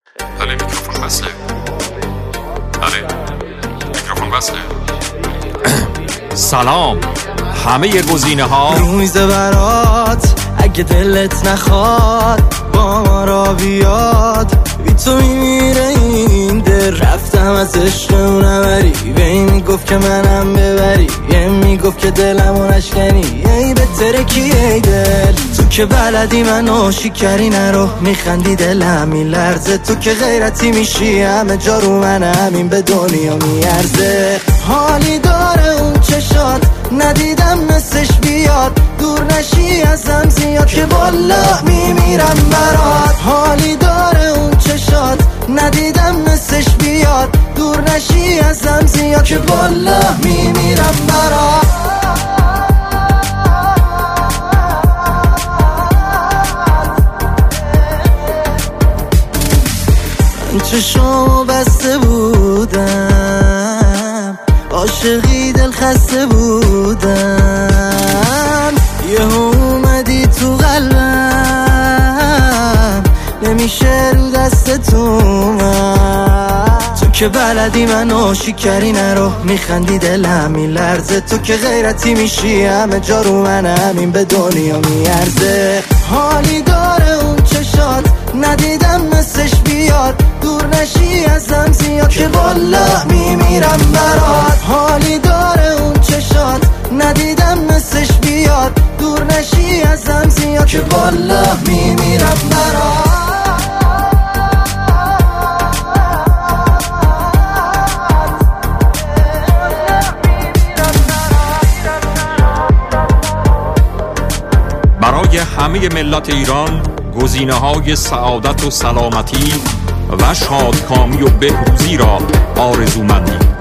بله میکروفون بسته. بله میکروفون بسته. سلام همه گزینه ها رومیزه برات اگه دلت نخواد با ما را بیاد بی تو میمیره این دل. رفتم از عشق اونم بری بی میگفت که منم ببری یه میگفت که دلمو نشکنی ای بهتره کی ای دل. تو که بلدی منو شکری نرو میخندی دلم میلرزه. تو که غیرتی میشی همه جا رو من همین به دنیا میارزه. حالی داره اون چشات ندیدم مثلش بیاد دور نشی ازم زیاد که والا میمیرم برات. حالی داره اون چشات ندیدم مثلش بیاد دور نشی ازم زیاد که والا میمیرم برات. من چشمو بسته بودم عاشقی دل خسته بودم یه اومدی تو قلبم نمیشه رو دست تو من. تو که بلدی منو شکری نرو میخندی دلم میلرزه. تو که غیرتی میشی همه جا رو من همین به دنیا میارزه. حالی داره اون چشات ندیدم مثلش بیاد دور نشی ازم زیاد که والا میمیرم برات. حالی داره اون چشات ندیدم مثلش بیاد دور نشی ازم زیاد که والا میمیرم برات. برای همه ملت ایران گزینه های سعادت و سلامتی و شادکامی و بهروزی را آرزومندیم.